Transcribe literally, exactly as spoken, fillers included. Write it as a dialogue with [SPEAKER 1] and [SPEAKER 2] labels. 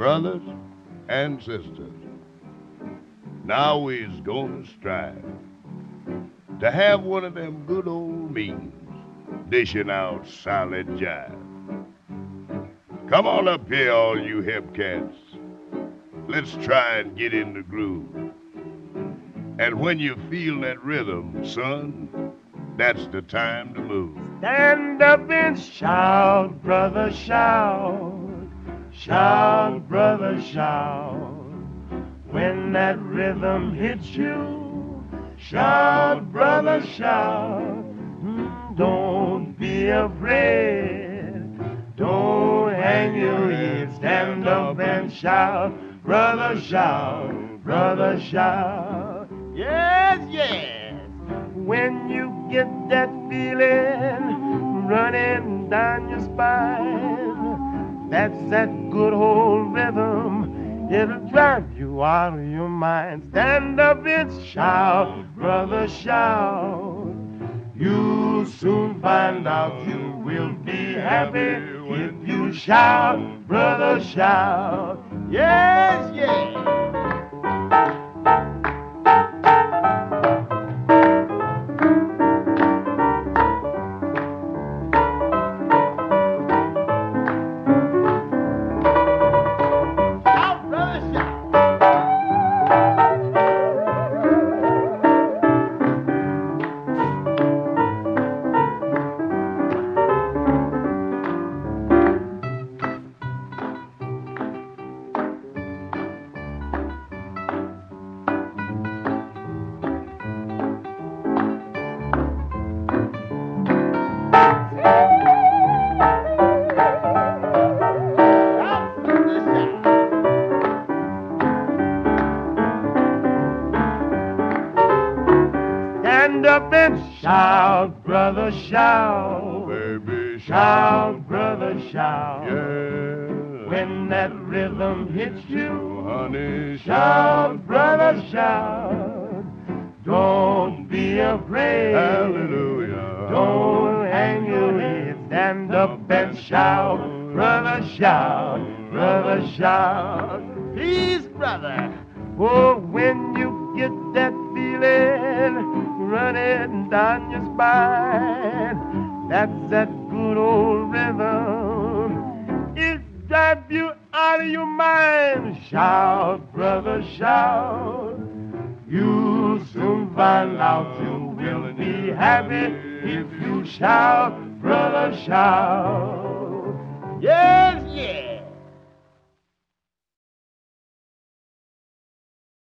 [SPEAKER 1] brothers and sisters. Now we's gonna strive to have one of them good old means, dishing out solid jive. Come on up here, all you hip cats. Let's try and get in the groove. And when you feel that rhythm, son, that's the time to move.
[SPEAKER 2] Stand up and shout, brother, shout. Shout, brother, shout. When that rhythm hits you, shout, brother, shout. Mm, Don't be afraid. Don't hang your head. Stand up and shout, brother, shout, brother, shout. Yes, yes. When you get that feeling running down your spine, that's that good old rhythm. It'll drive you out of your mind. Stand up and shout, brother, shout. You'll soon find out you will be happy if you shout, brother, shout. Yes, yes. Stand up and shout, brother, shout.
[SPEAKER 1] Baby,
[SPEAKER 2] Shout, brother, shout.
[SPEAKER 1] yeah.
[SPEAKER 2] When that rhythm hits you,
[SPEAKER 1] Honey,
[SPEAKER 2] shout, brother, shout. Don't be afraid.
[SPEAKER 1] hallelujah.
[SPEAKER 2] Don't hang your head. Stand up and shout, brother, shout, brother, shout. Peace, brother. Oh, when you get that feeling running down your spine, that's that good old rhythm. It drives you out of your mind. Shout, brother, shout. You'll soon find out you will be happy if you shout, brother, shout. Yeah!